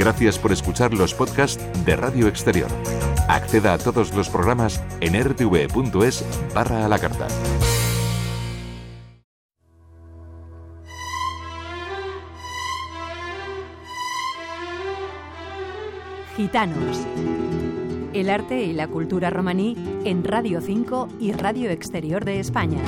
Gracias por escuchar los podcasts de Radio Exterior. Acceda a todos los programas en rtv.es/a la carta. Gitanos. El arte y la cultura romaní en Radio 5 y Radio Exterior de España.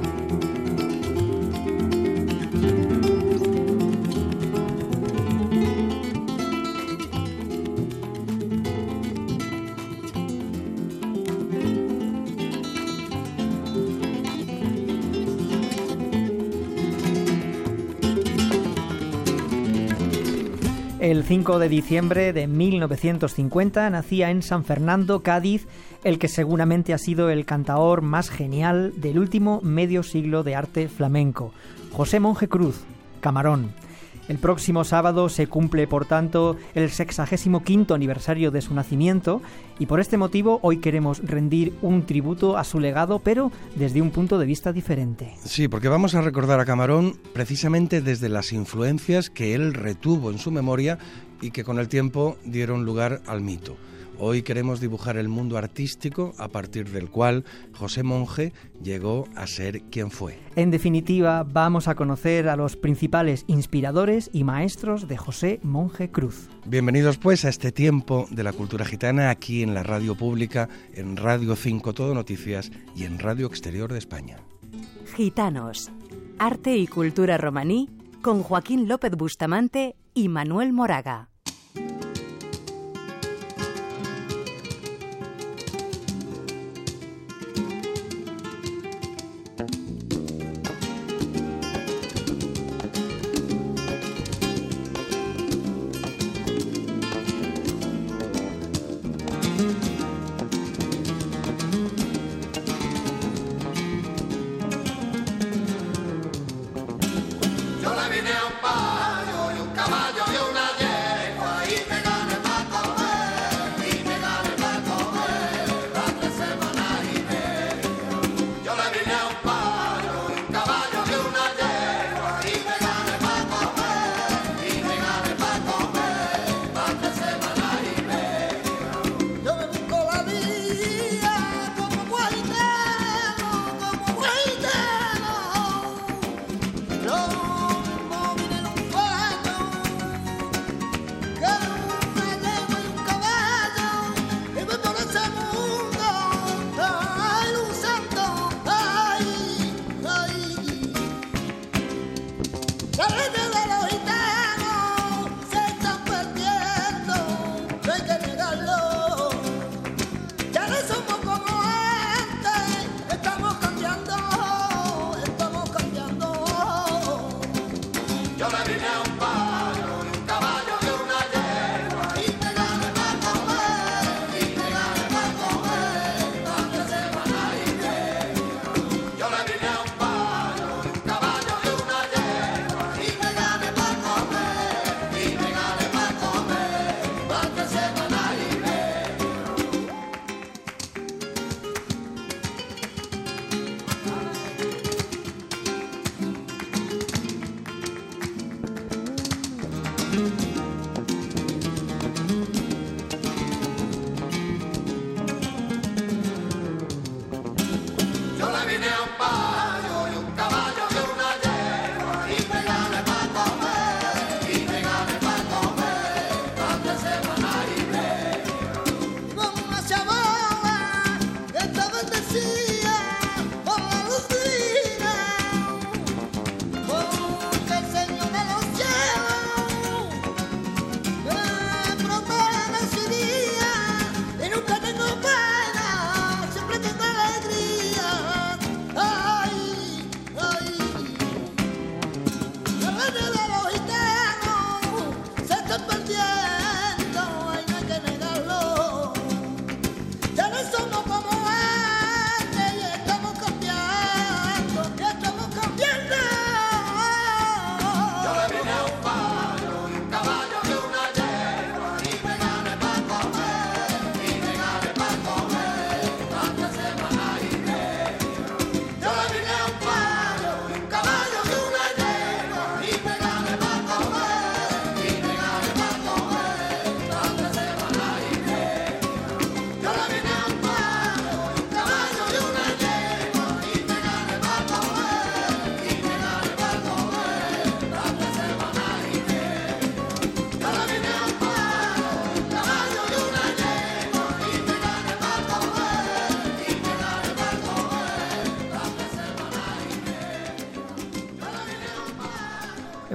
El 5 de diciembre de 1950 nacía en San Fernando, Cádiz, el que seguramente ha sido el cantaor más genial del último medio siglo de arte flamenco, José Monje Cruz, Camarón. El próximo sábado se cumple, por tanto, el 65º aniversario de su nacimiento y por este motivo hoy queremos rendir un tributo a su legado, pero desde un punto de vista diferente. Sí, porque vamos a recordar a Camarón precisamente desde las influencias que él retuvo en su memoria y que con el tiempo dieron lugar al mito. Hoy queremos dibujar el mundo artístico a partir del cual José Monje llegó a ser quien fue. En definitiva, vamos a conocer a los principales inspiradores y maestros de José Monje Cruz. Bienvenidos pues a este tiempo de la cultura gitana aquí en la radio pública, en Radio 5 Todo Noticias y en Radio Exterior de España. Gitanos. Arte y cultura romaní con Joaquín López Bustamante y Manuel Moraga.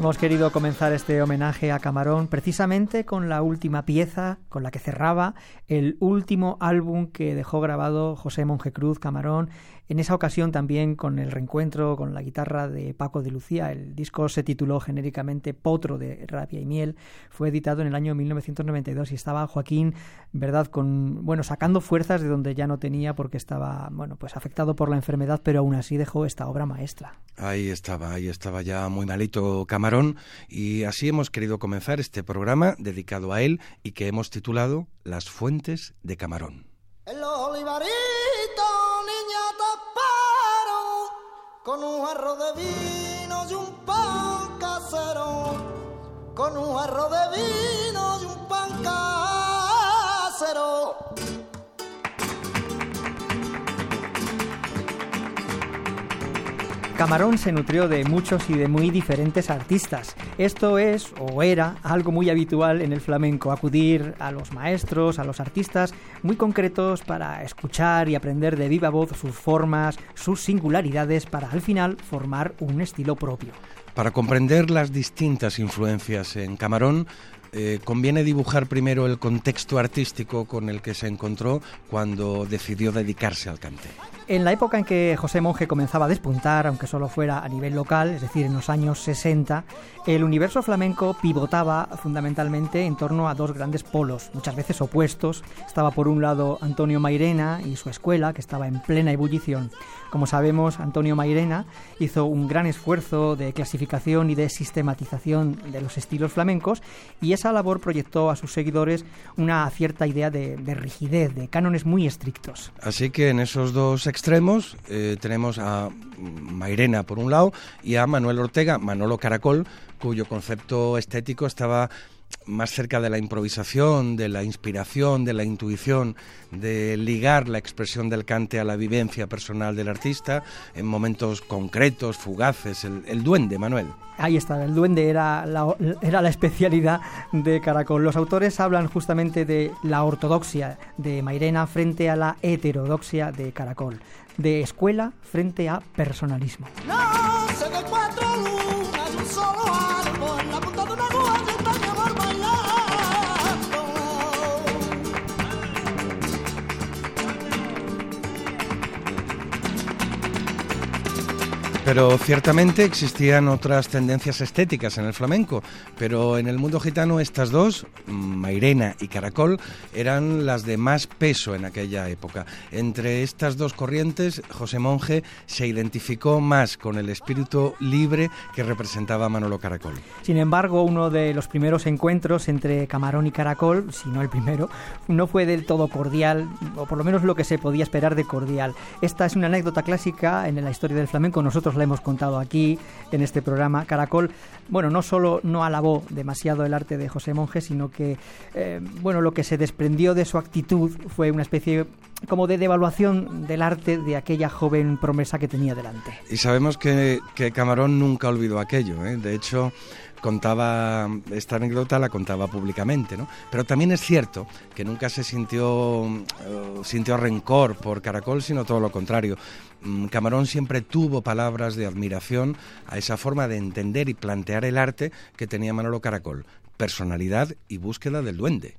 Hemos querido comenzar este homenaje a Camarón precisamente con la última pieza con la que cerraba el último álbum que dejó grabado José Monje Cruz Camarón. En esa ocasión también con el reencuentro con la guitarra de Paco de Lucía. El disco se tituló genéricamente Potro de Rabia y Miel. Fue editado en el año 1992 y estaba Joaquín, verdad, sacando fuerzas de donde ya no tenía porque estaba, pues afectado por la enfermedad, pero aún así dejó esta obra maestra. Ahí estaba ya muy malito Camarón, y así hemos querido comenzar este programa dedicado a él y que hemos titulado Las Fuentes de Camarón. El olivarito, niña, taparon con un jarro de vino y un pan casero, con un jarro de vino y un pan casero. Camarón se nutrió de muchos y de muy diferentes artistas. Esto es, o era, algo muy habitual en el flamenco, acudir a los maestros, a los artistas muy concretos para escuchar y aprender de viva voz sus formas, sus singularidades, para al final formar un estilo propio. Para comprender las distintas influencias en Camarón, conviene dibujar primero el contexto artístico con el que se encontró cuando decidió dedicarse al cante. En la época en que José Monje comenzaba a despuntar, aunque solo fuera a nivel local, es decir, en los años 60, el universo flamenco pivotaba fundamentalmente en torno a dos grandes polos, muchas veces opuestos. Estaba por un lado Antonio Mairena y su escuela, que estaba en plena ebullición. Como sabemos, Antonio Mairena hizo un gran esfuerzo de clasificación y de sistematización de los estilos flamencos, y esa labor proyectó a sus seguidores una cierta idea de rigidez, de cánones muy estrictos. Así que en esos dos extremos tenemos a Mairena por un lado y a Manuel Ortega, Manolo Caracol, cuyo concepto estético estaba más cerca de la improvisación, de la inspiración, de la intuición, de ligar la expresión del cante a la vivencia personal del artista en momentos concretos, fugaces. El duende, Manuel. Ahí está, el duende era la especialidad de Caracol. Los autores hablan justamente de la ortodoxia de Mairena frente a la heterodoxia de Caracol, de escuela frente a personalismo. No se ve cuatro lunas y un solo árbol, la punta de una guardia está mi amor bailando. Pero ciertamente existían otras tendencias estéticas en el flamenco, pero en el mundo gitano estas dos, Mairena y Caracol, eran las de más peso en aquella época. Entre estas dos corrientes, José Monje se identificó más con el espíritu libre que representaba Manolo Caracol. Sin embargo, uno de los primeros encuentros entre Camarón y Caracol, si no el primero, no fue del todo cordial, o por lo menos lo que se podía esperar de cordial. Esta es una anécdota clásica en la historia del flamenco, nosotros la hemos contado aquí en este programa. Caracol, no solo no alabó demasiado el arte de José Monje, sino que, lo que se desprendió de su actitud fue una especie como de devaluación del arte de aquella joven promesa que tenía delante. Y sabemos que Camarón nunca olvidó aquello, ¿eh? De hecho, esta anécdota la contaba públicamente, ¿no? Pero también es cierto que nunca se sintió rencor por Caracol, sino todo lo contrario. Camarón siempre tuvo palabras de admiración a esa forma de entender y plantear el arte que tenía Manolo Caracol, personalidad y búsqueda del duende.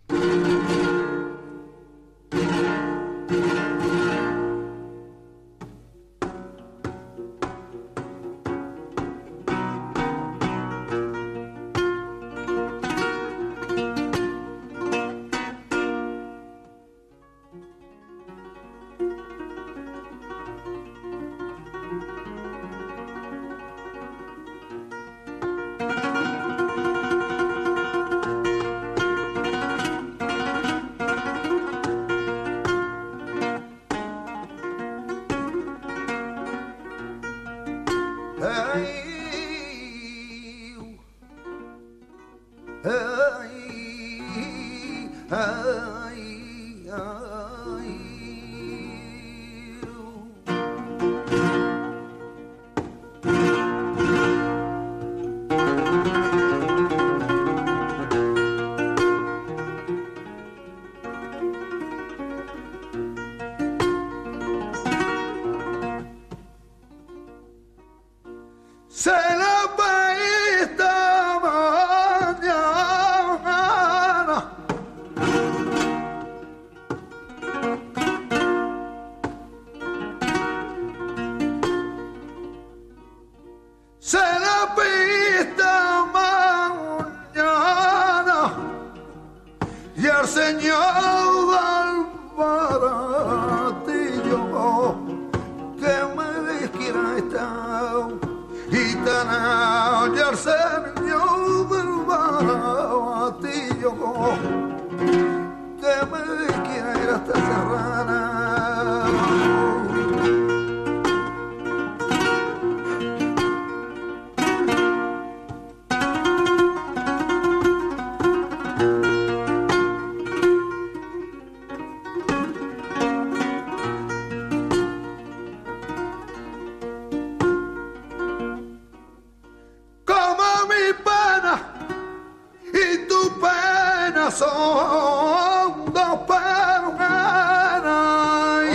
Se la baita señor del baratillo, que me quiera estar gitana, ya el señor del baratillo, que me quiera ir hasta Serrana. Son dos penas.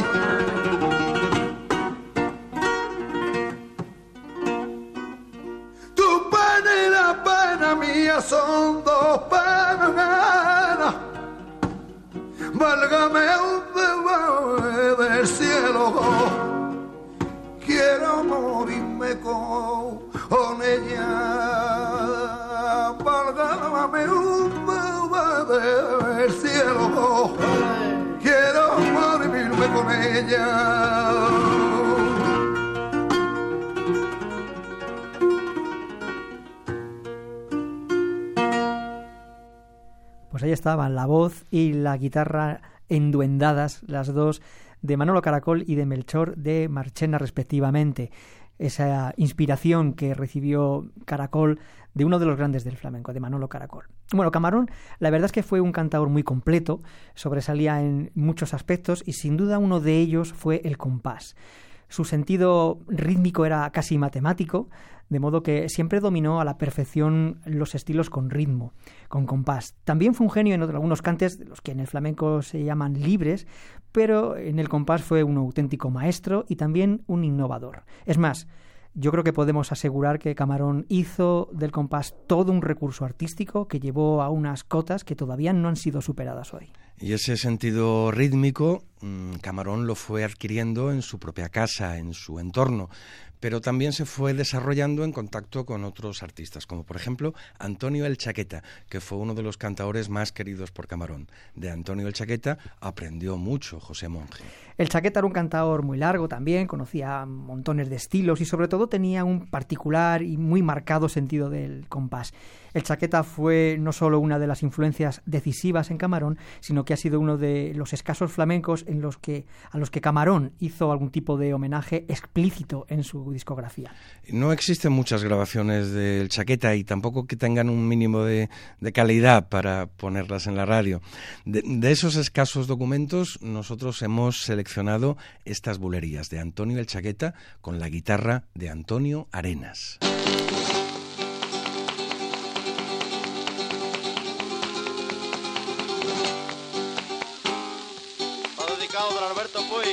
Tu pena y la pena mía son dos penas. Válgame un bebé del cielo. Quiero morirme con ella. Válgame un del cielo, quiero morirme con ella. Pues ahí estaban la voz y la guitarra enduendadas, las dos de Manolo Caracol y de Melchor de Marchena respectivamente. Esa inspiración que recibió Caracol de uno de los grandes del flamenco, de Manolo Caracol. Bueno, Camarón, la verdad es que fue un cantador muy completo, sobresalía en muchos aspectos y sin duda uno de ellos fue el compás. Su sentido rítmico era casi matemático, de modo que siempre dominó a la perfección los estilos con ritmo, con compás. También fue un genio en algunos cantes, de los que en el flamenco se llaman libres, pero en el compás fue un auténtico maestro y también un innovador. Es más, yo creo que podemos asegurar que Camarón hizo del compás todo un recurso artístico que llevó a unas cotas que todavía no han sido superadas hoy. Y ese sentido rítmico, Camarón lo fue adquiriendo en su propia casa, en su entorno, pero también se fue desarrollando en contacto con otros artistas, como por ejemplo Antonio el Chaqueta, que fue uno de los cantadores más queridos por Camarón. De Antonio el Chaqueta aprendió mucho José Monge. El Chaqueta era un cantador muy largo también, conocía montones de estilos y sobre todo tenía un particular y muy marcado sentido del compás. El Chaqueta fue no solo una de las influencias decisivas en Camarón, sino que ha sido uno de los escasos flamencos a los que Camarón hizo algún tipo de homenaje explícito en su discografía. No existen muchas grabaciones del Chaqueta y tampoco que tengan un mínimo de calidad para ponerlas en la radio. De esos escasos documentos, nosotros hemos seleccionado estas bulerías de Antonio el Chaqueta con la guitarra de Antonio Arenas. Don Alberto Puy.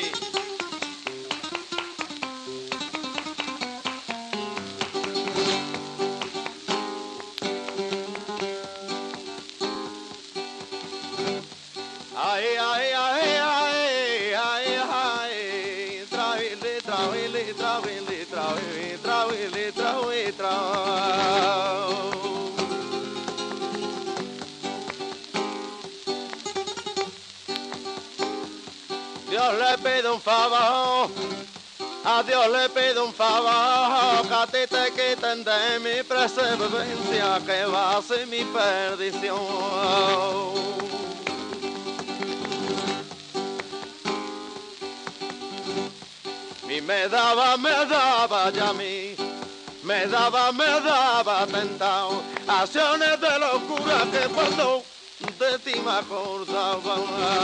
Ay, ay, ay, ay, ay, ay, travile, travile, travile, travile, travile, travile, travile. Dios le pido un favor, a Dios le pido un favor, que a ti te quiten de mi perseverancia, que va a ser mi perdición. Y me daba ya a mí, me daba tentado, acciones de locura que cuando de ti me acordaba.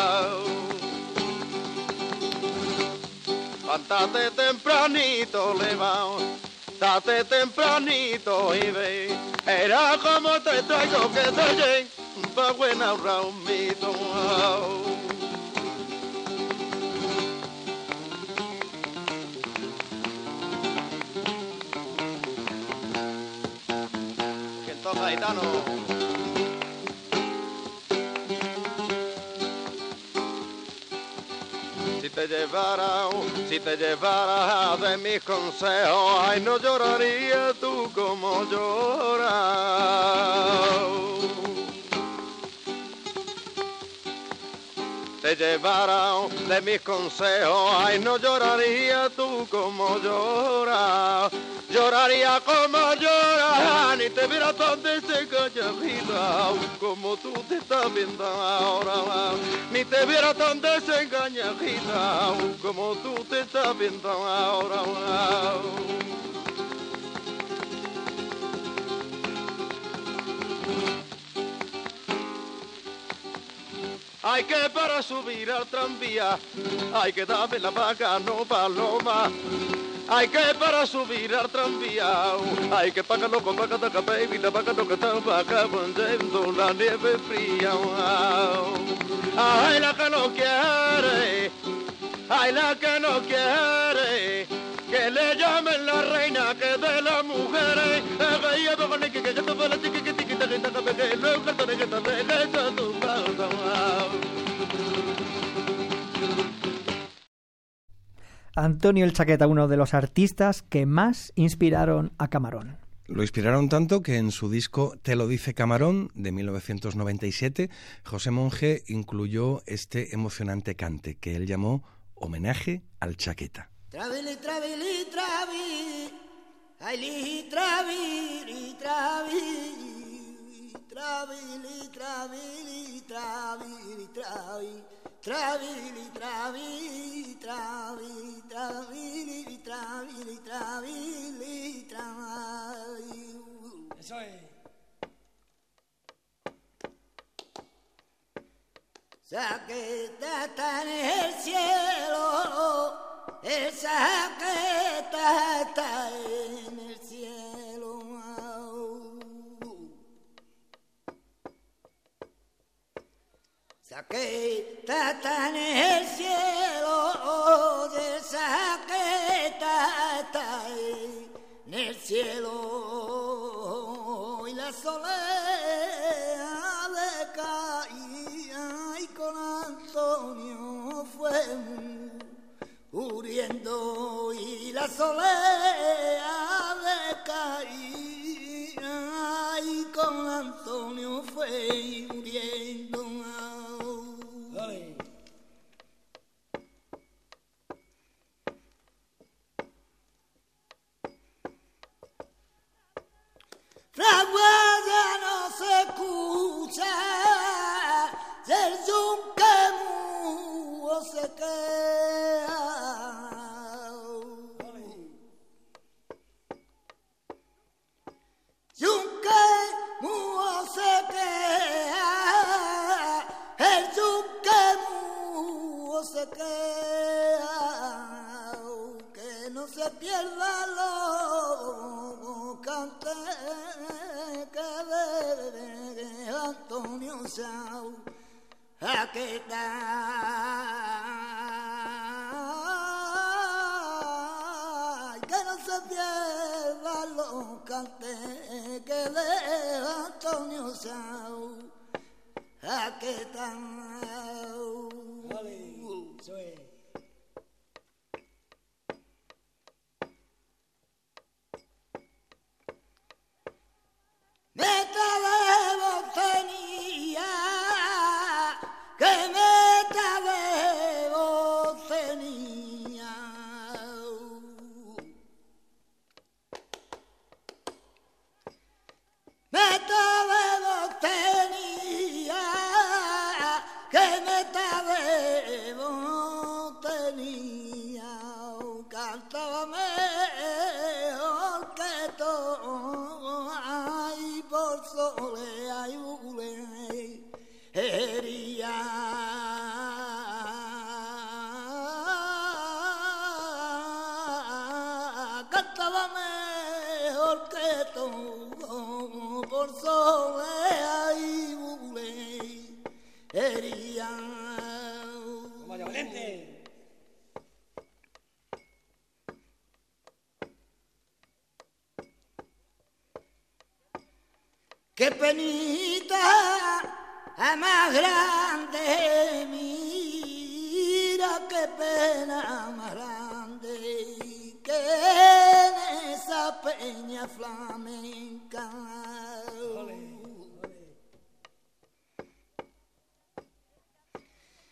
Levántate tempranito, levántate tempranito y ve, era como te traigo que te llegue pa' buena raumito. ¿Quién toca, gitano? Si te llevara de mis consejos, ay, no lloraría tú como lloras. te llevaran de mis consejos, ay, no lloraría tú como lloras, lloraría como lloras, ni te viera tan desengañadita como tú te estás viendo ahora, ni te viera tan desengañadita como tú te estás viendo ahora. Hay que para subir al tranvía, hay que darme la vaca, no paloma. Hay que para subir al tranvía, hay que pagarlo con vaca de baby, la vaca no que está vaca poniendo la nieve fría. Ay, la que no quiere, ay, la que no quiere, que le llamen la reina que de las mujeres. Antonio el Chaqueta, uno de los artistas que más inspiraron a Camarón. Lo inspiraron tanto que en su disco Te lo dice Camarón, de 1997, José Monge incluyó este emocionante cante que él llamó Homenaje al Chaqueta. Travili, travili, travi, ay, travili, travi, travili, travili, travili, travi. Travili, travili, travili, travili, travili, travili, travili. Eso es. Saqueta está en el cielo, el saqueta está en el cielo. Saqueta está en el cielo, de saqueta está en el cielo, y la soledad le caía, y con Antonio fue muriendo, y la soledad le caía, y con Antonio fue muriendo. La huella no se escucha, el yunque mudo se queda. Yunque mudo se queda, el yunque mudo se queda, que no se pierda lo cante que de Antonio Sau Chaqueta. Que no se pierda lo cante que de Antonio Sau Chaqueta. Eso es. Meta de voz tenía, que meta de voz tenía. Meta de voz tenía, que meta de voz tenía. Cantaba mejor que todo, ay, por sole, ay, bule, hería. Cantaba mejor que todo, por sole, ay, bule, hería. ¡Vaya valiente! ¡Qué penita más grande! Mira qué pena más grande que en esa peña flamenca.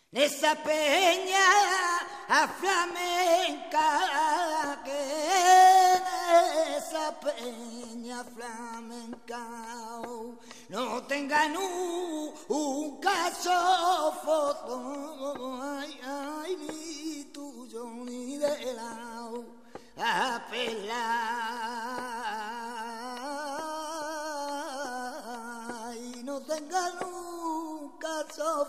esa peña flamenca, que esa peña flamenca no tengan un caso foto, ay, ni tuyo ni de lado, a pelar, y no tengan un caso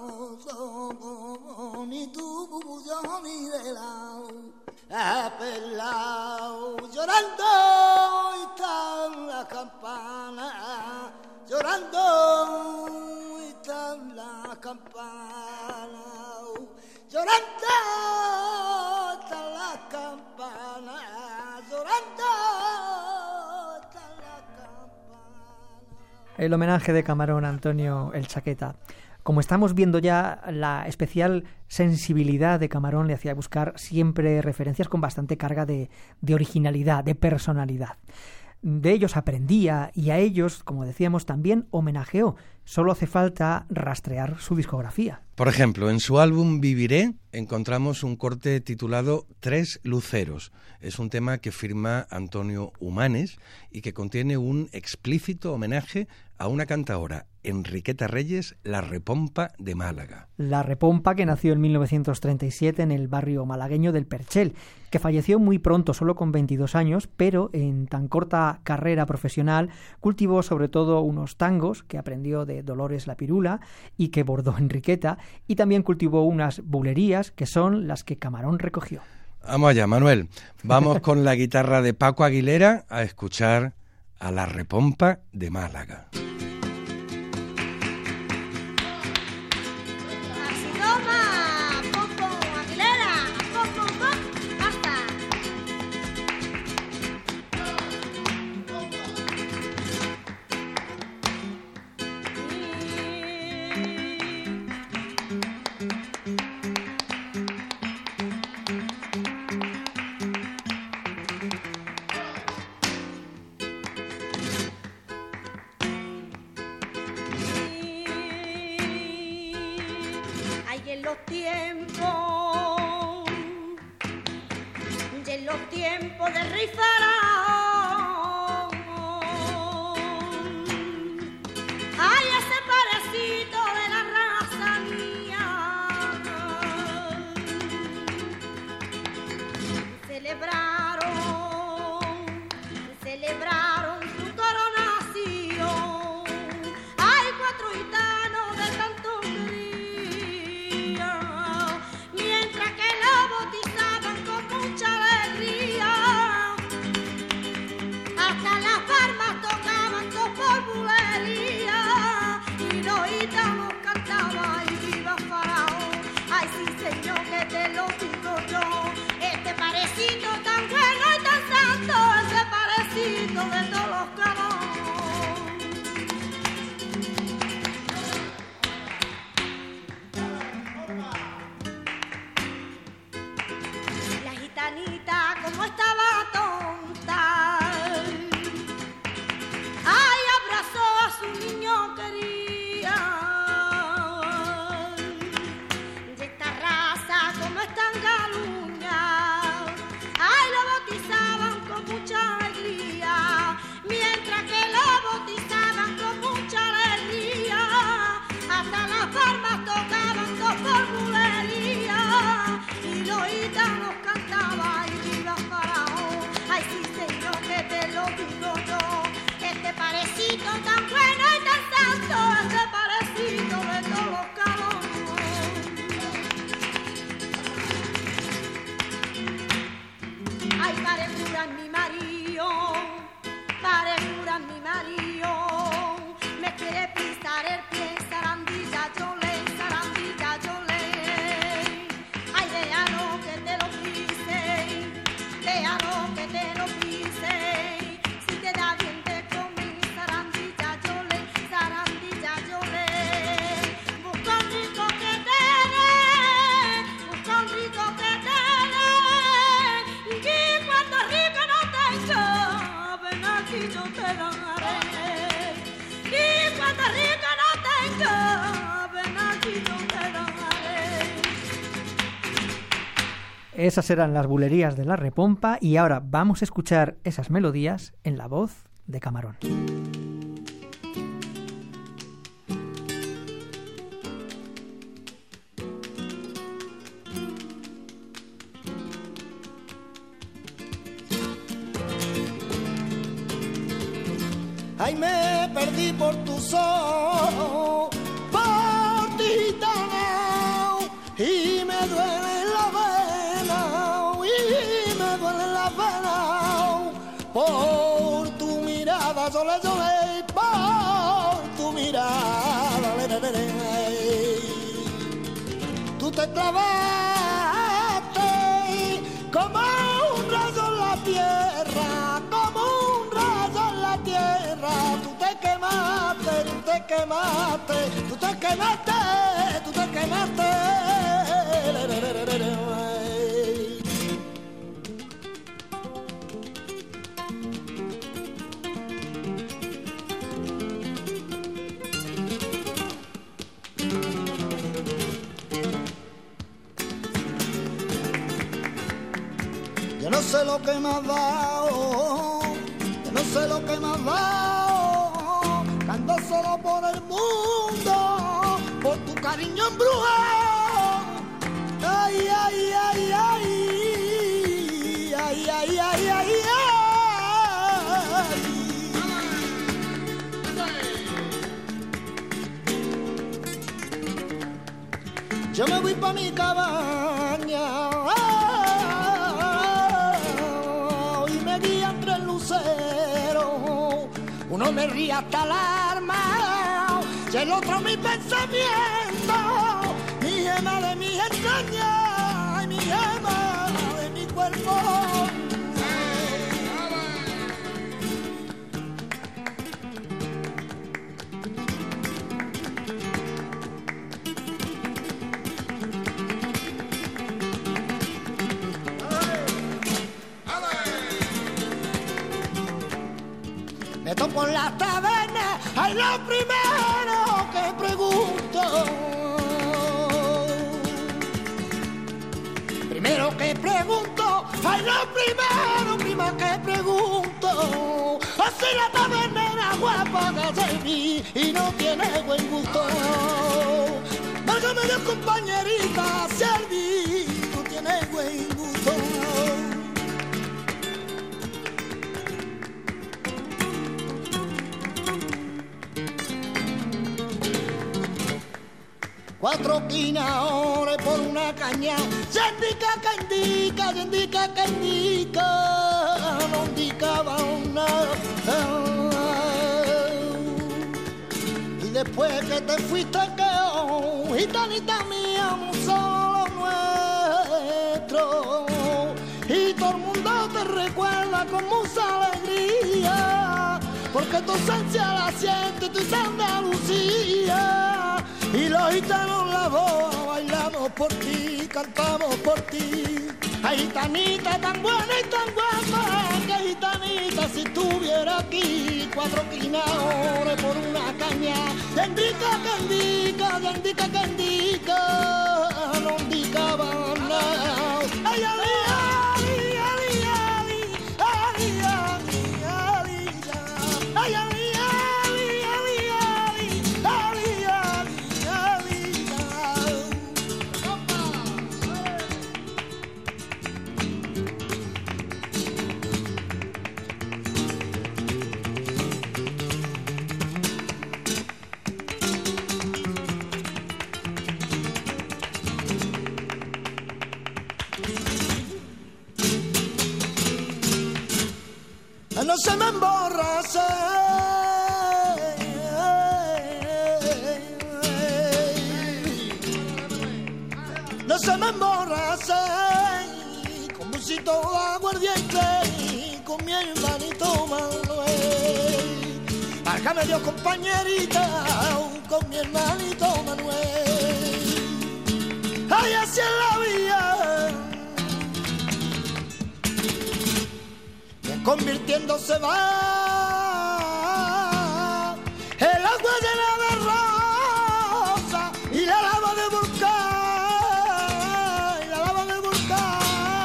foto, ni tuyo ni de lado, a pelar, llorando está la campana, llorando está la campana, llorando está la campana, llorando está la campana. El homenaje de Camarón a Antonio el Chaqueta. Como estamos viendo ya, la especial sensibilidad de Camarón le hacía buscar siempre referencias con bastante carga de originalidad, de personalidad. De ellos aprendía y a ellos, como decíamos, también homenajeó. Solo hace falta rastrear su discografía. Por ejemplo, en su álbum Viviré encontramos un corte titulado Tres Luceros. Es un tema que firma Antonio Humanes y que contiene un explícito homenaje a una cantaora, Enriqueta Reyes, la Repompa de Málaga. La Repompa, que nació en 1937 en el barrio malagueño del Perchel, que falleció muy pronto, solo con 22 años, pero en tan corta carrera profesional cultivó sobre todo unos tangos que aprendió de Dolores La Pirula y que bordó Enriqueta, y también cultivó unas bulerías que son las que Camarón recogió. Vamos allá, Manuel. Vamos con la guitarra de Paco Aguilera a escuchar a la Repompa de Málaga. Celebraron su coronación. Hay 4 gitanos de cantoría, mientras que lo bautizaban con mucha alegría. Esas eran las bulerías de la Repompa y ahora vamos a escuchar esas melodías en la voz de Camarón. Ay, me perdí por tus ojos, por ti gitana, y me duele la vena, y me duele la vena, por tu mirada, sole, sole, por tu mirada, tú te clavaste como un rayo en la tierra, como un rayo en la tierra, tú te quemaste, tú te quemaste, tú te quemaste, tú te quemaste. Yo no sé lo que me has dado, yo no sé lo que me has dado, ando solo por el mundo, por tu cariño embrujado. Ay, ay, ay, ay, ay, ay, ay, ay, ay. Yo me voy pa' mi cabaña, uno me ríe hasta el alma, y el otro mi pensamiento, mi gema de mi entraña, y mi gema de mi cuerpo. Me topo en la taberna, ay, lo primero que pregunto. Primero que pregunto, ay, lo primero que pregunto. Así la tabernera guapa que serví y no tiene buen gusto. Válgame Dios, compañerita, serví, no tiene buen gusto. Cuatro quinaores por una caña, ya indica que indica, ya indica que indica, no indicaba nada. Y después que te fuiste quedó, gitanita mía, un solo nuestro. Y todo el mundo te recuerda con mucha alegría, porque tu ausencia la siente tu Andalucía. Y los gitanos la boa bailamos por ti, cantamos por ti. Ay, gitanita tan buena y tan guapa, que gitanita si estuviera aquí. Cuatro quinaores por una caña, ya indica que indica, ya indica que indica, no indicaba nada. Ay, ay, ay, ay, ay, ay, ay, ay, ay, ay. No se me emborrace, no se me emborrace, con busito de aguardiente, con mi hermanito Manuel. Válgame Dios, compañerita, con mi hermanito Manuel. Ay, así es la vida, convirtiéndose va el agua llena de rosa y la lava de volcán, y la lava de volcán.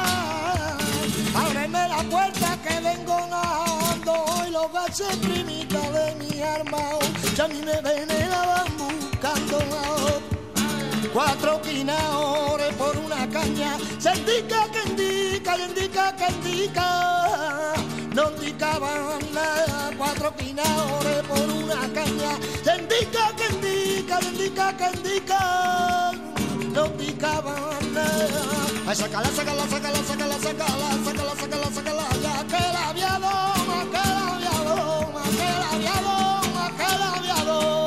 clase primita de mi alma, ya a mí me veneaban buscando cuatro quinaores por una caña, se indica que indica, y indica que indica, no indicaban nada, cuatro quinaores por una caña, se indica que indica, y indica que indica, no indicaban nada. Ay, sácala, sácala, sácala, sácala, sácala, sácala, sácala, sácala, ya que la aviadoma, que la aviadoma, que la aviadoma, que la aviadoma.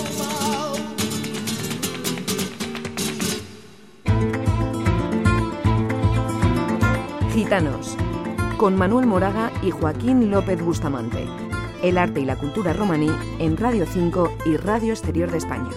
Gitanos, con Manuel Moraga y Joaquín López Bustamante. El arte y la cultura romaní en Radio 5 y Radio Exterior de España.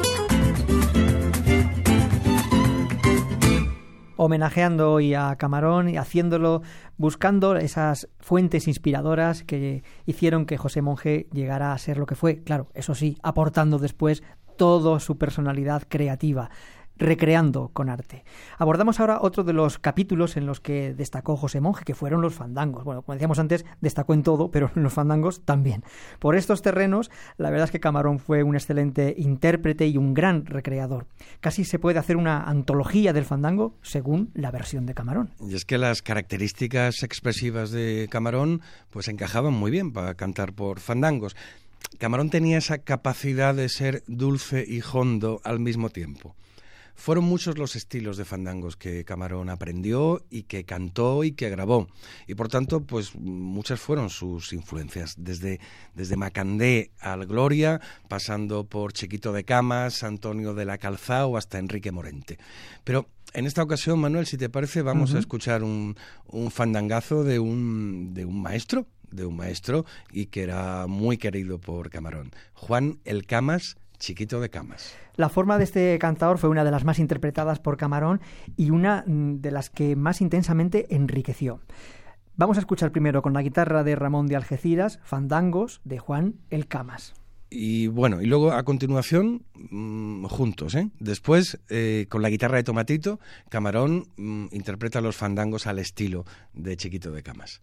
Homenajeando hoy a Camarón y haciéndolo buscando esas fuentes inspiradoras que hicieron que José Monge llegara a ser lo que fue. Claro, eso sí, aportando después toda su personalidad creativa, recreando con arte. Abordamos ahora otro de los capítulos en los que destacó José Monge, que fueron los fandangos. Bueno, como decíamos antes, destacó en todo, pero en los fandangos también. Por estos terrenos, la verdad es que Camarón fue un excelente intérprete y un gran recreador. Casi se puede hacer una antología del fandango según la versión de Camarón. Y es que las características expresivas de Camarón pues encajaban muy bien para cantar por fandangos. Camarón tenía esa capacidad de ser dulce y hondo al mismo tiempo. Fueron muchos los estilos de fandangos que Camarón aprendió y que cantó y que grabó. Y por tanto, pues muchas fueron sus influencias, desde Macandé al Gloria, pasando por Chiquito de Camas, Antonio de la Calzao o hasta Enrique Morente. Pero en esta ocasión, Manuel, si te parece, vamos a escuchar un fandangazo de un maestro y que era muy querido por Camarón, Juan el Camas, Chiquito de Camas. La forma de este cantador fue una de las más interpretadas por Camarón y una de las que más intensamente enriqueció. Vamos a escuchar primero con la guitarra de Ramón de Algeciras, Fandangos de Juan el Camas. Y bueno, y luego a continuación, juntos, después con la guitarra de Tomatito, Camarón interpreta los fandangos al estilo de Chiquito de Camas.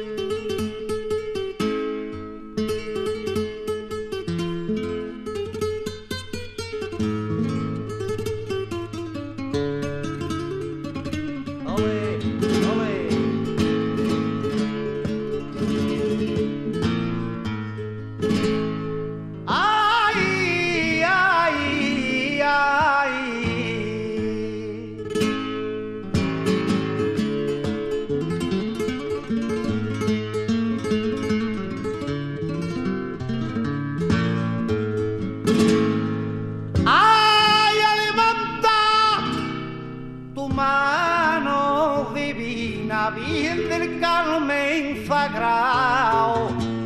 Virgen del Carmen sagrado,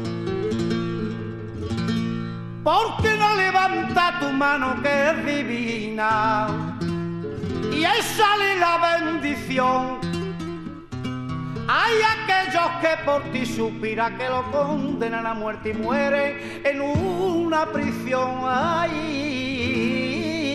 porque no levanta tu mano que es divina y ahí sale la bendición. Hay aquellos que por ti suspiran que lo condenan a muerte y mueren en una prisión. Ay,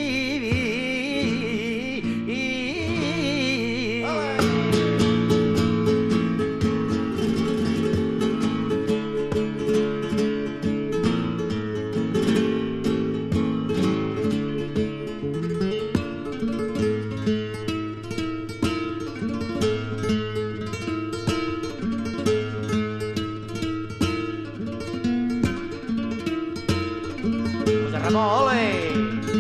¡ole!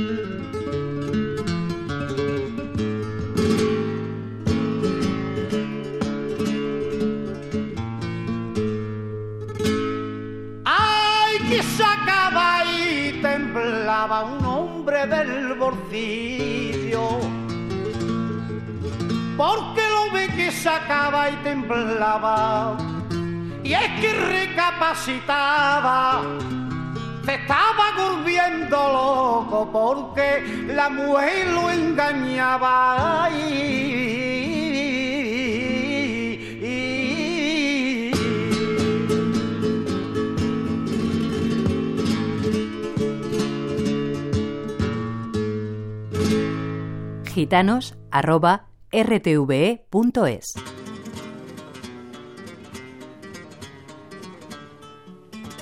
¡Ay, que sacaba y temblaba un hombre del bolsillo! Porque lo vi que sacaba y temblaba, y es que recapacitaba. Se estaba volviendo loco porque la mujer lo engañaba. Gitanos@rtve.es.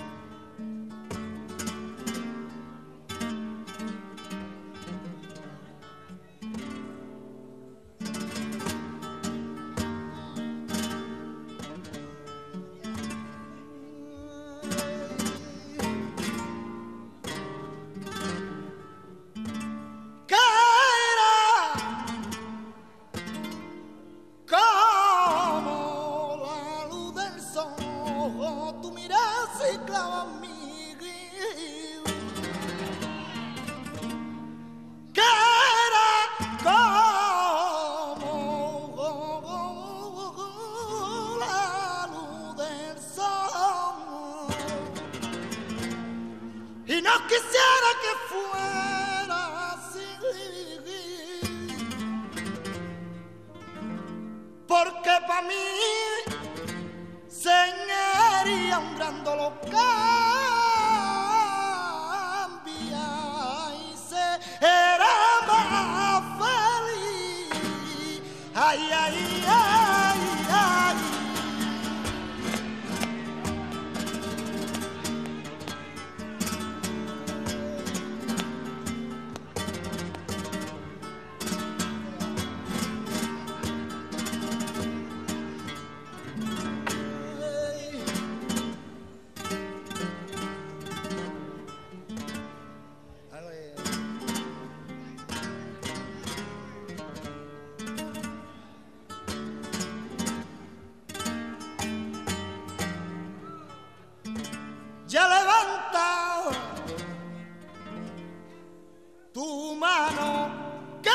tu mano que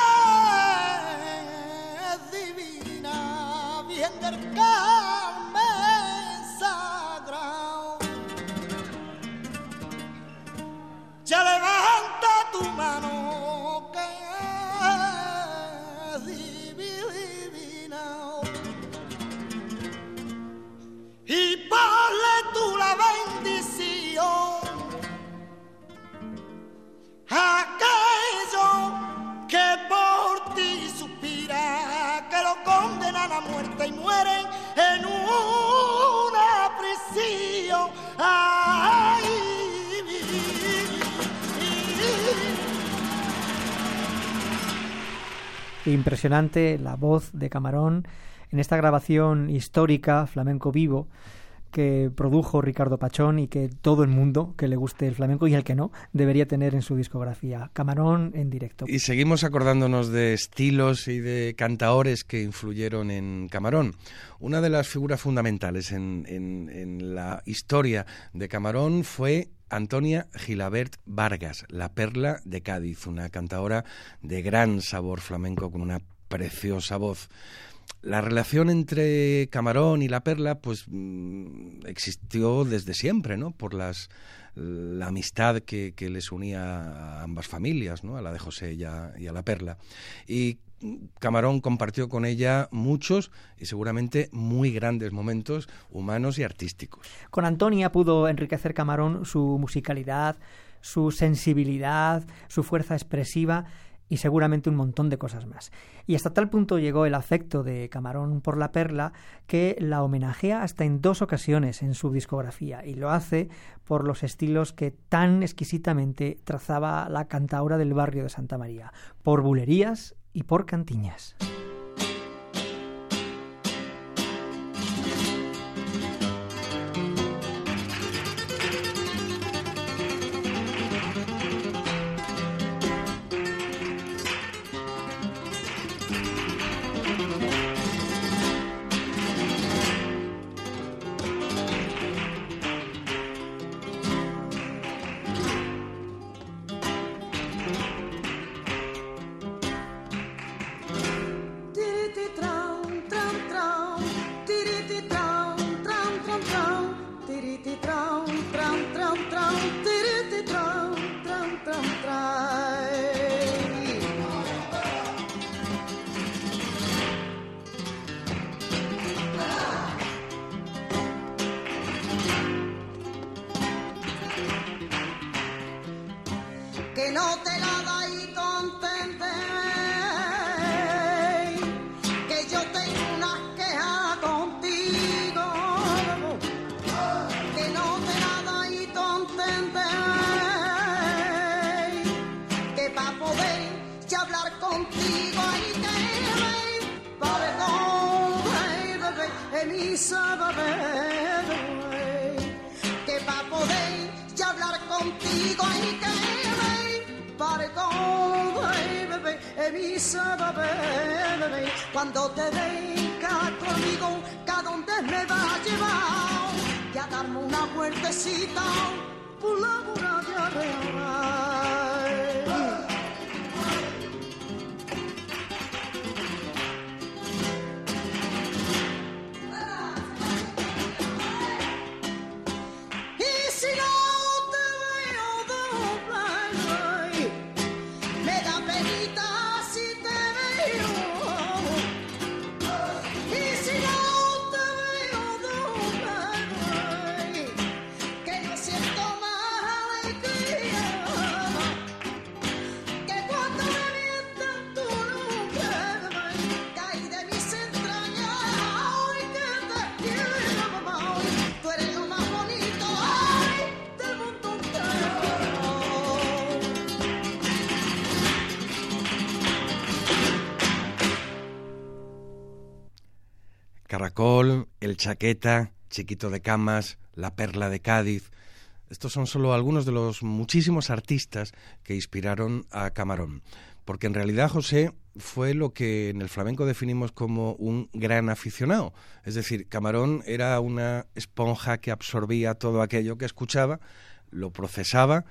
es divina, bien del Carmen sagrado. Ya levanta tu mano que es divina y ponle tú la bendición a aquello que por ti suspira, que lo condenan a muerte y mueren en una prisión. Ay, impresionante la voz de Camarón en esta grabación histórica, Flamenco Vivo, que produjo Ricardo Pachón y que todo el mundo que le guste el flamenco y el que no debería tener en su discografía. Camarón en directo. Y seguimos acordándonos de estilos y de cantaores que influyeron en Camarón. Una de las figuras fundamentales en la historia de Camarón fue Antonia Gilabert Vargas, la Perla de Cádiz, una cantaora de gran sabor flamenco con una preciosa voz. La relación entre Camarón y la Perla pues existió desde siempre, ¿no? Por la amistad que les unía a ambas familias, ¿no? A la de José y a la Perla. Y Camarón compartió con ella muchos y seguramente muy grandes momentos humanos y artísticos. Con Antonia pudo enriquecer Camarón su musicalidad, su sensibilidad, su fuerza expresiva y seguramente un montón de cosas más. Y hasta tal punto llegó el afecto de Camarón por la Perla que la homenajea hasta en 2 ocasiones en su discografía, y lo hace por los estilos que tan exquisitamente trazaba la cantaora del barrio de Santa María, por bulerías y por cantiñas. Que no te la da y contente, que yo tengo una queja contigo, que no te la da y contente, que pa' poder ya hablar contigo hay que perdón, bebé, emisa, bebé, que pa' poder ya hablar contigo hay que perdón, bebé, emisa, bebé, cuando te venga conmigo, que a donde me va a llevar, y a darme una vueltecita por la muralla real. Y si no te veo doblar, me da penita si te veo. Y si no te veo doblar, que no siento más alegría, que cuando me mientan tu nombre, caí de mis entrañas, ay, que te quiero, mamá, tú eres lo más bonito, ay, del mundo entero. Caracol, El Chaqueta, Chiquito de Camas, La Perla de Cádiz. Estos son solo algunos de los muchísimos artistas que inspiraron a Camarón. Porque en realidad José fue lo que en el flamenco definimos como un gran aficionado. Es decir, Camarón era una esponja que absorbía todo aquello que escuchaba, lo procesaba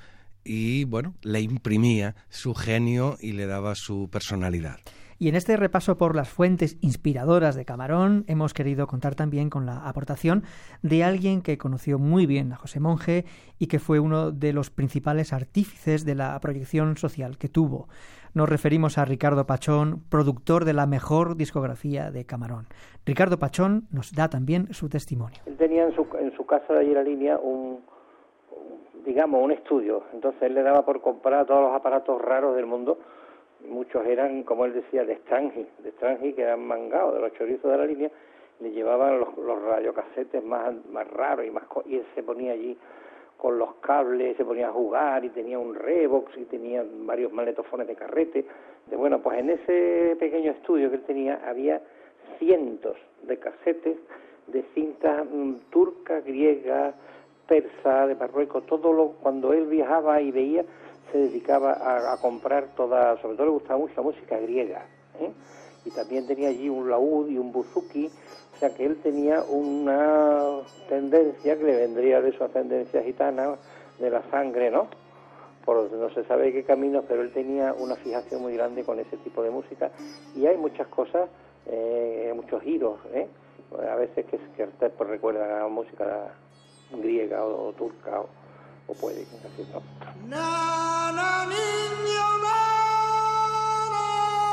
y, bueno, le imprimía su genio y le daba su personalidad. Y en este repaso por las fuentes inspiradoras de Camarón hemos querido contar también con la aportación de alguien que conoció muy bien a José Monge y que fue uno de los principales artífices de la proyección social que tuvo. Nos referimos a Ricardo Pachón, productor de la mejor discografía de Camarón. Ricardo Pachón nos da también su testimonio. Él tenía en su casa de allí en la línea un estudio. Entonces él le daba por comprar todos los aparatos raros del mundo. Muchos eran, como él decía, de Strange, que eran mangados, de los chorizos de la línea. Le llevaban los radiocasetes más raros y él se ponía allí con los cables, se ponía a jugar y tenía un Revox y tenía varios magnetofones de carrete. Bueno, pues en ese pequeño estudio que él tenía había cientos de casetes de cintas turcas, griegas, persas, de Marruecos, cuando él viajaba y veía, se dedicaba a comprar toda, sobre todo le gustaba mucho la música griega, y también tenía allí un laúd y un buzuki, o sea que él tenía una tendencia que le vendría de su ascendencia gitana, de la sangre, ¿no? No se sabe qué caminos, pero él tenía una fijación muy grande con ese tipo de música, y hay muchas cosas, muchos giros, a veces que pues recuerdan a la música griega o turca o puede así, ¿no? Nana, niño, nana,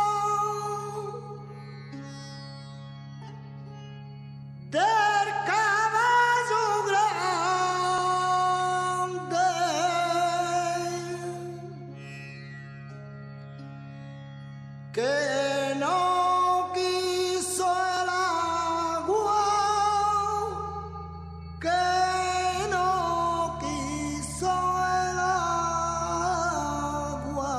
del caballo grande, que no quiso el agua, que no quiso el agua.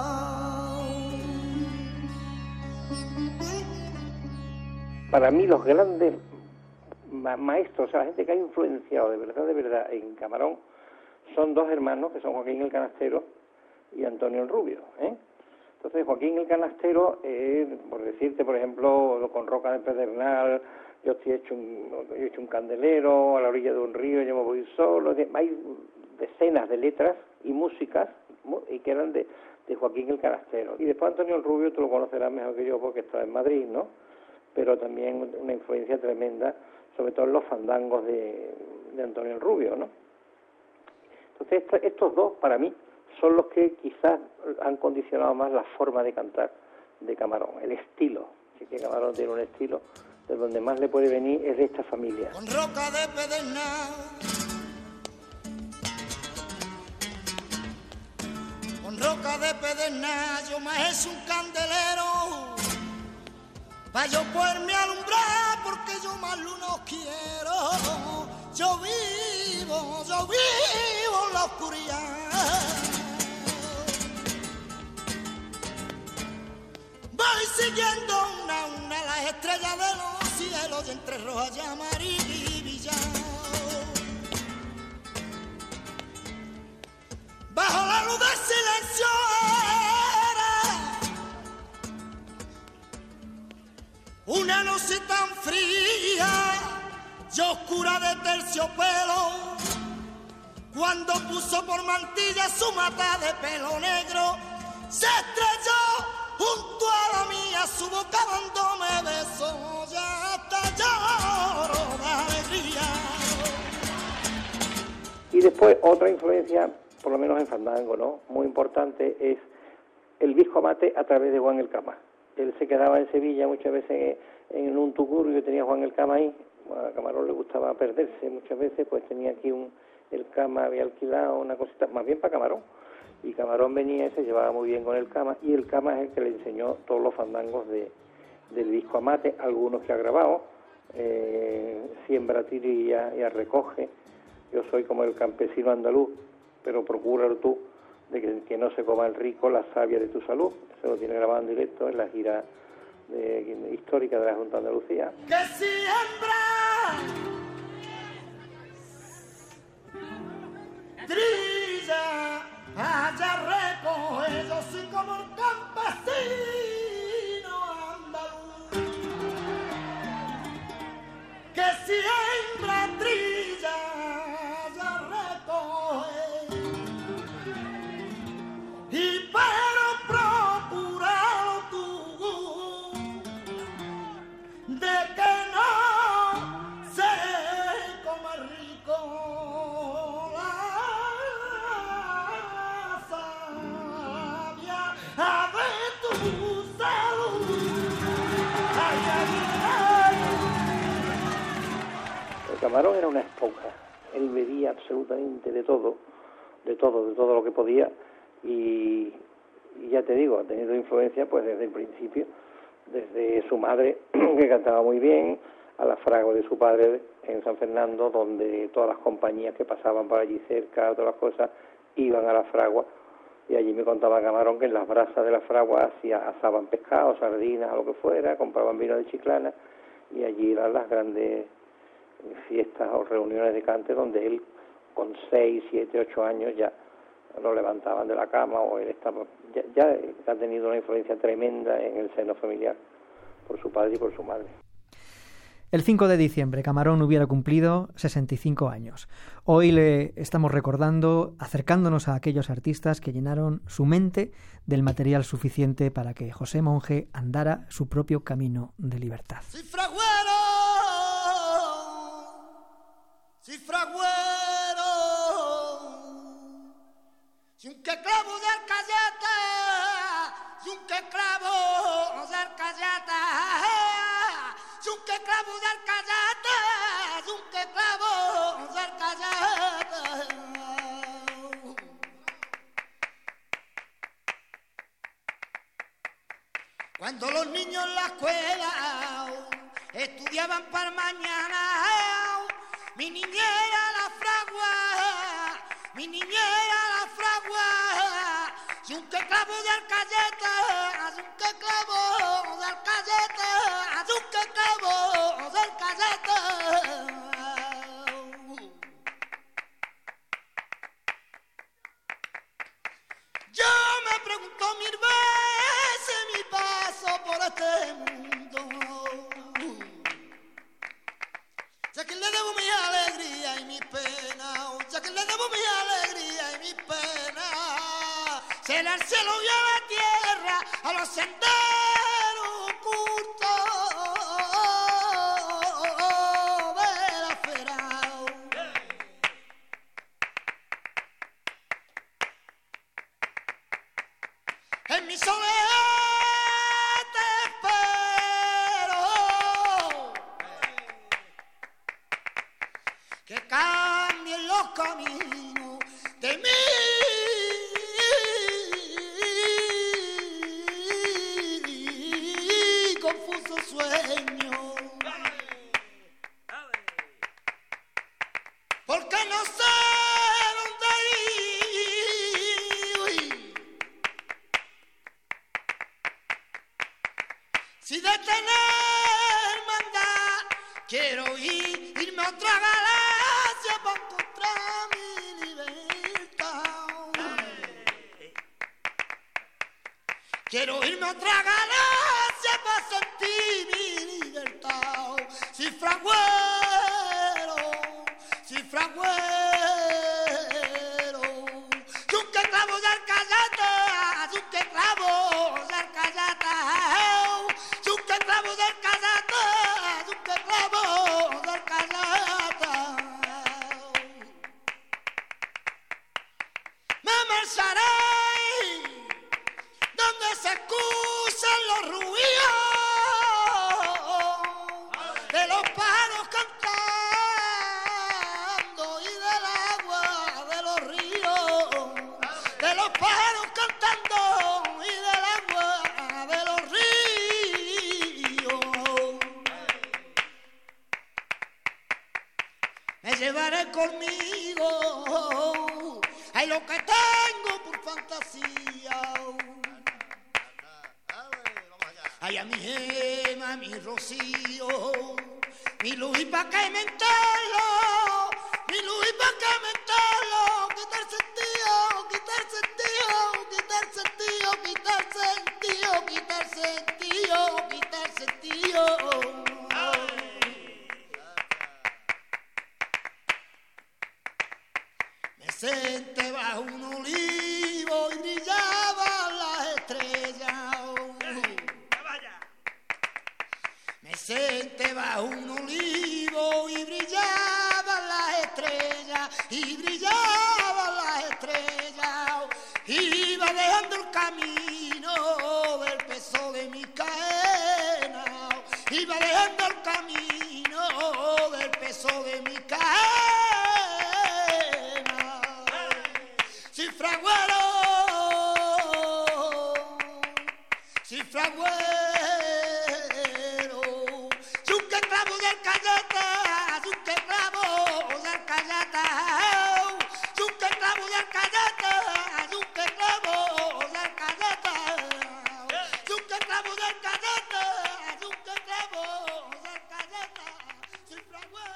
Para mí los grandes maestros, o sea, la gente que ha influenciado de verdad en Camarón, son dos hermanos, que son Joaquín el Canastero y Antonio el Rubio, Entonces Joaquín el Canastero, por decirte, por ejemplo, con Roca de Pedernal, yo he hecho un candelero, a la orilla de un río yo me voy solo. Hay decenas de letras y músicas y que eran de Joaquín el Canastero. Y después Antonio el Rubio, tú lo conocerás mejor que yo porque está en Madrid, ¿no? Pero también una influencia tremenda, sobre todo en los fandangos de Antonio el Rubio, ¿no? Entonces estos dos, para mí, son los que quizás han condicionado más la forma de cantar de Camarón, el estilo. Así que Camarón tiene un estilo de donde más le puede venir es de esta familia. Con Roca de Pedernal, con Roca de Pedernal, yo más es un candelero, pa' yo poderme alumbrar, porque yo más luz no quiero. Yo vivo en la oscuridad. Voy siguiendo una las estrellas de los cielos y entre rojas y amarillas. Bajo la luz del silencio era una noche tan fría y oscura de terciopelo, cuando puso por mantilla su mata de pelo negro, se estrelló junto a la mía, su boca dándome besos, ya hasta lloro de alegría. Y después otra influencia, por lo menos en fandango, ¿no?, muy importante, es el disco mate a través de Juan el Cama. Él se quedaba en Sevilla muchas veces en un tugurio que tenía Juan el Cama ahí. A Camarón le gustaba perderse muchas veces, pues tenía aquí el Cama había alquilado una cosita, más bien para Camarón. Y Camarón venía y se llevaba muy bien con el Cama, y el Cama es el que le enseñó todos los fandangos del disco Amate, algunos que ha grabado, Siembra, tira y recoge, Yo soy como el campesino andaluz, pero procura tú de que no se coma el rico la savia de tu salud. Se lo tiene grabado en directo en la gira histórica de la Junta de Andalucía. Que siembra trilla, allá recoge, yo soy como el campesino andaluz. Que siembra trilla, allá recoge, Camarón era una esponja. Él bebía absolutamente de todo lo que podía, y ya te digo, ha tenido influencia pues desde el principio, desde su madre, que cantaba muy bien, a la fragua de su padre en San Fernando, donde todas las compañías que pasaban por allí cerca, todas las cosas, iban a la fragua, y allí me contaba Camarón que en las brasas de la fragua asaban pescado, sardinas, o lo que fuera, compraban vino de Chiclana, y allí eran las grandes fiestas o reuniones de cante donde él, con 6, 7, 8 años, ya lo levantaban de la cama, o él estaba, ya ha tenido una influencia tremenda en el seno familiar por su padre y por su madre. El 5 de diciembre Camarón hubiera cumplido 65 años. Hoy le estamos recordando, acercándonos a aquellos artistas que llenaron su mente del material suficiente para que José Monge andara su propio camino de libertad. Si fraguero, si un que clavo de Alcayata, si un que clavo de Alcayata, si un que clavo de Alcayata, si un que clavo de Alcayata. Cuando los niños en la escuela estudiaban para mañana, mi niñera la fragua, mi niñera la fragua, si un que clavo de Alcayeta, si un que clavo de Alcayeta, si un que clavo de Alcayeta. Yo me pregunto 1000 veces mi paso por este mundo. Ya que le debo mi alegría y mi pena, ya que le debo mi alegría y mi pena, será al cielo y a la tierra, a los senderos ocultos de la fera. En mi soledad te espero, que cambien los caminos de mí. Confuso sueño, porque no sé dónde ir, si de tenerme andar quiero irme a otra galaxia para encontrar mi libertad. Quiero irme a otra galaxia para sentir mi libertad. Si fraguero, tú que clavo de Alcayata, tú que clavo de Alcayata, tú que clavo de Alcayata, tú que clavo de Alcayata. Me marcharé donde se escuchan los ruidos de los pájaros cantando y del agua de los ríos, de los pájaros cantando y del agua de los ríos. Me llevaré conmigo ay lo que tengo por fantasía. Ay, a mi gema, mi rocío, mi luz y pa' que me entelo, mi luz y pa' que me entelo, quitar sentido, quitar sentido, quitar sentido, quitar sentido, quitar sentido, quitar sentido. Me senté bajo un olivo y brillaban las estrellas. Me senté bajo un olivo y brillaban las estrellas, y brillaban las estrellas. Iba dejando el camino del peso de mi cadena, iba dejando el camino del peso de mi cadena. fragüero, Zuque clavo del callata, Zuque clavo del callata, Zuque clavo del callata, Zuque clavo del callata, Zuque clavo del callata, Zuque clavo del callata, soy fragüero.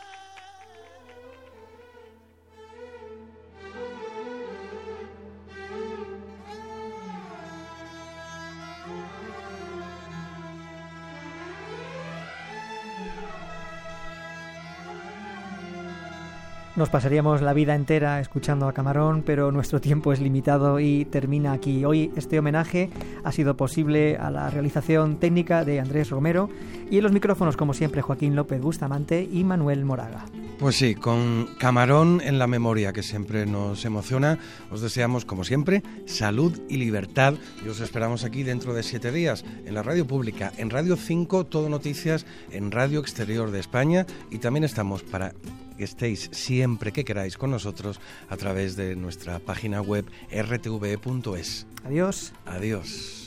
Nos pasaríamos la vida entera escuchando a Camarón, pero nuestro tiempo es limitado y termina aquí. Hoy este homenaje ha sido posible a la realización técnica de Andrés Romero y en los micrófonos, como siempre, Joaquín López Bustamante y Manuel Moraga. Pues sí, con Camarón en la memoria, que siempre nos emociona, os deseamos, como siempre, salud y libertad y os esperamos aquí dentro de 7 días en la radio pública, en Radio 5, Todo Noticias, en Radio Exterior de España, y también estamos para que estéis siempre que queráis con nosotros a través de nuestra página web rtv.es. Adiós. Adiós.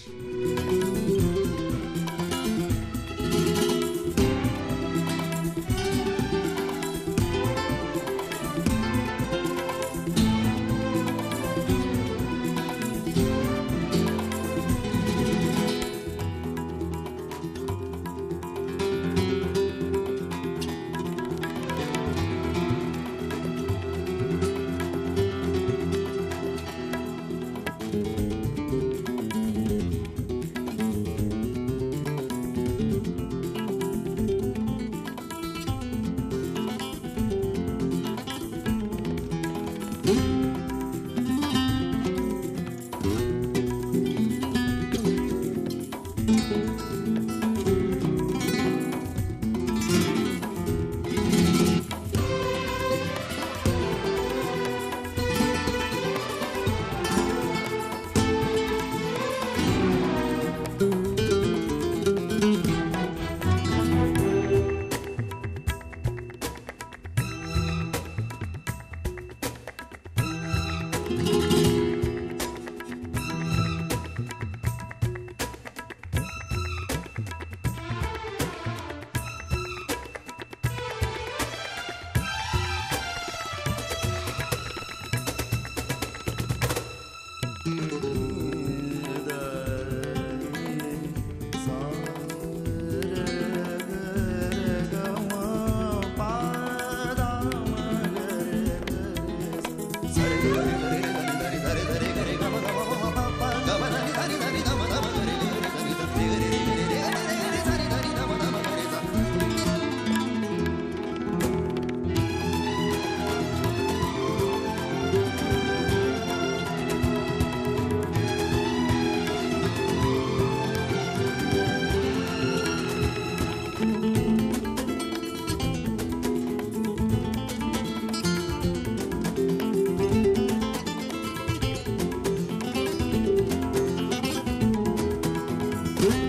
Thank you.